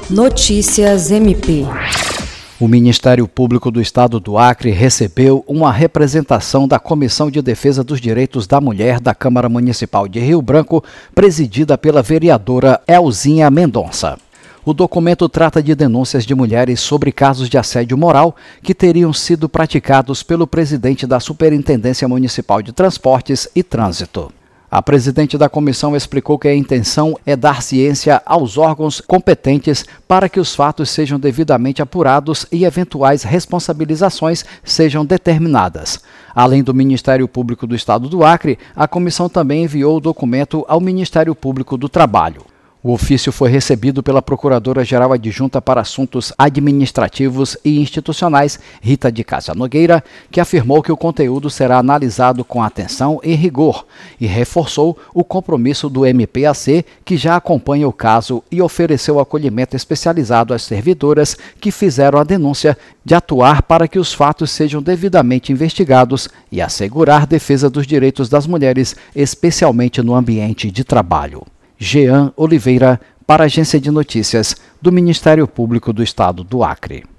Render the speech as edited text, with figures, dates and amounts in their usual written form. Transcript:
Notícias MP. O Ministério Público do Estado do Acre recebeu uma representação da Comissão de Defesa dos Direitos da Mulher da Câmara Municipal de Rio Branco, presidida pela vereadora Elzinha Mendonça. O documento trata de denúncias de mulheres sobre casos de assédio moral que teriam sido praticados pelo presidente da Superintendência Municipal de Transportes e Trânsito. A presidente da comissão explicou que a intenção é dar ciência aos órgãos competentes para que os fatos sejam devidamente apurados e eventuais responsabilizações sejam determinadas. Além do Ministério Público do Estado do Acre, a comissão também enviou o documento ao Ministério Público do Trabalho. O ofício foi recebido pela Procuradora-Geral Adjunta para Assuntos Administrativos e Institucionais, Rita de Cássia Nogueira, que afirmou que o conteúdo será analisado com atenção e rigor e reforçou o compromisso do MPAC, que já acompanha o caso e ofereceu acolhimento especializado às servidoras que fizeram a denúncia de atuar para que os fatos sejam devidamente investigados e assegurar defesa dos direitos das mulheres, especialmente no ambiente de trabalho. Jean Oliveira, para a Agência de Notícias do Ministério Público do Estado do Acre.